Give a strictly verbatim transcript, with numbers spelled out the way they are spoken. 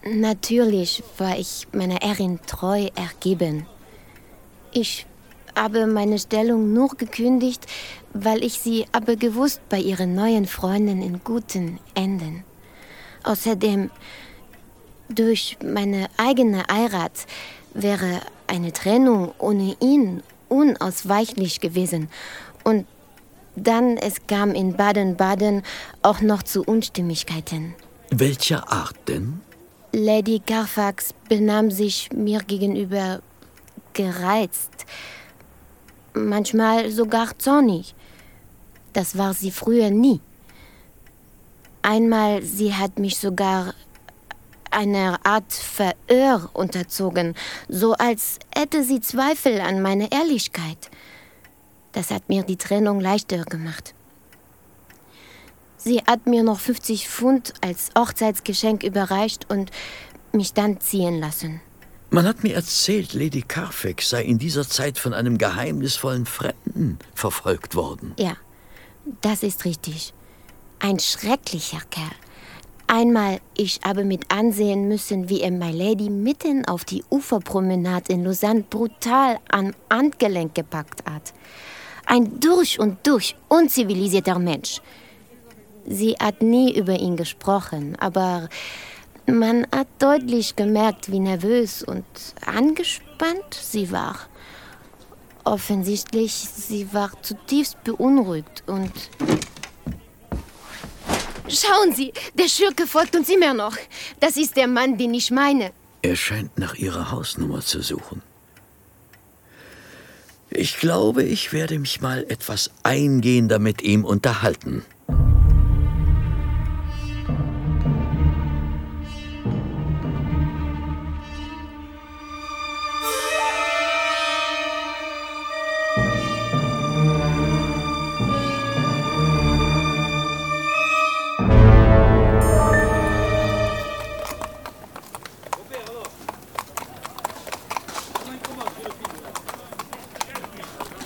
Natürlich war ich meiner Herrin treu ergeben. Ich habe meine Stellung nur gekündigt, weil ich sie aber gewusst bei ihren neuen Freunden in guten Händen. Außerdem, durch meine eigene Heirat wäre eine Trennung ohne ihn unausweichlich gewesen. Und dann, es kam in Baden-Baden auch noch zu Unstimmigkeiten. Welcher Art denn? Lady Carfax benahm sich mir gegenüber gereizt, manchmal sogar zornig. Das war sie früher nie. Einmal, sie hat mich sogar einer Art Verhör unterzogen, so als hätte sie Zweifel an meiner Ehrlichkeit. Das hat mir die Trennung leichter gemacht. Sie hat mir noch fünfzig Pfund als Hochzeitsgeschenk überreicht und mich dann ziehen lassen. Man hat mir erzählt, Lady Carfax sei in dieser Zeit von einem geheimnisvollen Fremden verfolgt worden. Ja, das ist richtig. Ein schrecklicher Kerl. Einmal, ich habe mit ansehen müssen, wie er My Lady mitten auf die Uferpromenade in Lausanne brutal am Handgelenk gepackt hat. Ein durch und durch unzivilisierter Mensch. Sie hat nie über ihn gesprochen, aber man hat deutlich gemerkt, wie nervös und angespannt sie war. Offensichtlich, sie war zutiefst beunruhigt und... Schauen Sie, der Schurke folgt uns immer noch. Das ist der Mann, den ich meine. Er scheint nach Ihrer Hausnummer zu suchen. Ich glaube, ich werde mich mal etwas eingehender mit ihm unterhalten.